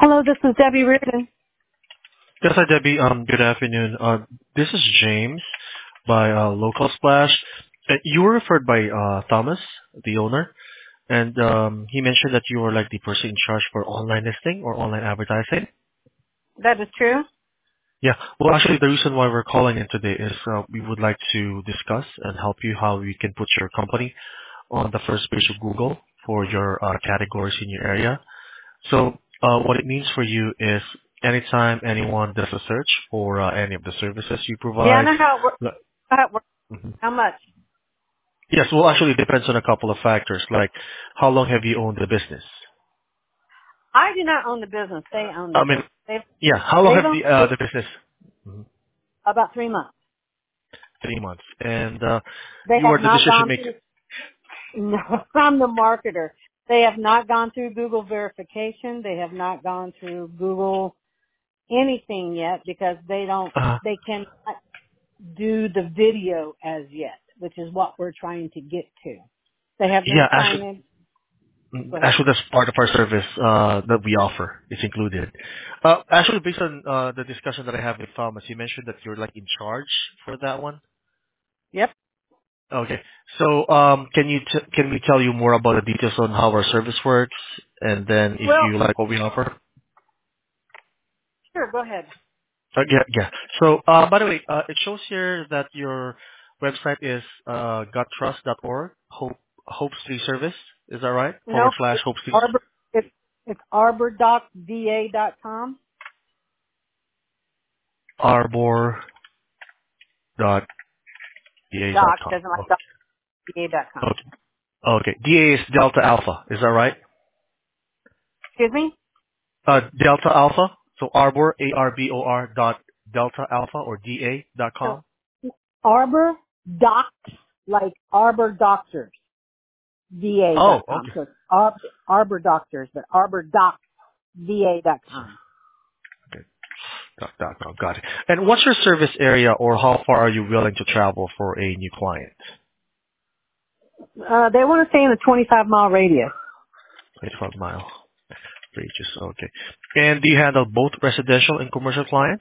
Hello, this is Debbie Reardon. Yes, hi, Debbie. Good afternoon. This is James by Local Splash. You were referred by Thomas, the owner, and he mentioned that you were like the person in charge for online listing or online advertising. That is true. Yeah. Well, actually, the reason why we're calling in today is we would like to discuss and help you how we can put your company on the first page of Google for your categories in your area. So what it means for you is anytime anyone does a search for any of the services you Yeah, I provide. know how it works. le- How it works. mhm. How much? Yes, well, actually, it depends on a couple of factors, like how long have you owned the business? I do not own the business. They own the I mean, business. yeah, how long They've have owned the business? Mhm. about 3 months. 3 months, and They you have are the not decision gone maker. through. No, I'm the marketer. They have not gone through Google verification. They have not gone through Google anything yet because they don't. Uh, They cannot do the video as yet, which is what we're trying to get to. They have no yeah, actually, signage. Go ahead. actually, that's part of our service that we offer. It's included. Actually, based on the discussion that I have with Thomas, you mentioned that you're like in charge for that one. Yep. Okay. So, can we tell you more about the details on how our service works, and then if Well, you like what we offer? sure. Go ahead. Yeah. So, by the way, it shows here that your website is gottrust.org, Hope Street Service. Is that right? No, / Hope Street Arbor, it's arbordocda.com. arbor.da.com. Doc doesn't like docda.com. Okay. Okay. DA is Delta Alpha. Is that right? Excuse me? Delta Alpha. So Arbor, ARBOR dot Delta Alpha or DA.com. So Arbor Docs, like Arbor Doctors, Oh, DA.com. okay. So it's Arbor Doctors, but arbordocda.com. Okay. .com. Got it. And what's your service area, or how far are you willing to travel for a new client? They want to stay in a 25-mile radius. 25-mile radius. Okay. And do you handle both residential and commercial clients?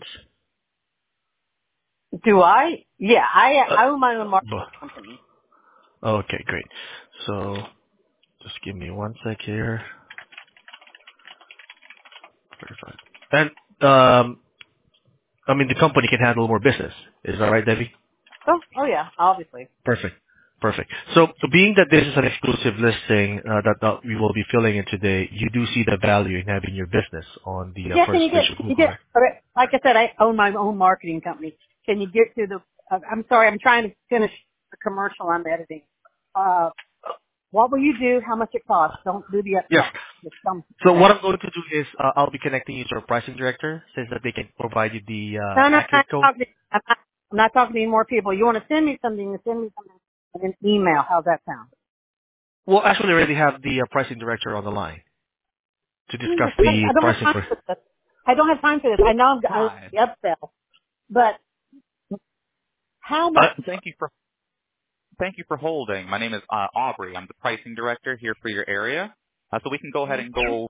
Do I? Yeah, Uh, I own my own marketing bo- company. okay, great. So just give me one sec here. 35. And I mean, the company can handle more business. Is that right, Debbie? Oh yeah, obviously. Perfect. Perfect. So being that this is an exclusive listing that we will be filling in today, you do see the value in having your business on the Yeah, first page of can you Google, get, right? okay, like I said, I own my own marketing company. Can you get to the, I'm sorry, I'm trying to finish the commercial I'm editing. What will you do? How much it costs? Don't do the Yes. upfront. Just some So what now. I'm going to do is I'll be connecting you to our pricing director, since that they can provide you the No, accurate code. I'm not talking to any more people. You want to send me something, you send me something in an email. How's that sound? Well, actually, we already have the pricing director on the line to discuss the I don't have pricing time for. for this. I don't have time for this. I know I'm Hi. the upsell, but how Uh, much? Thank you for holding. My name is Aubrey. I'm the pricing director here for your area. So we can go ahead and go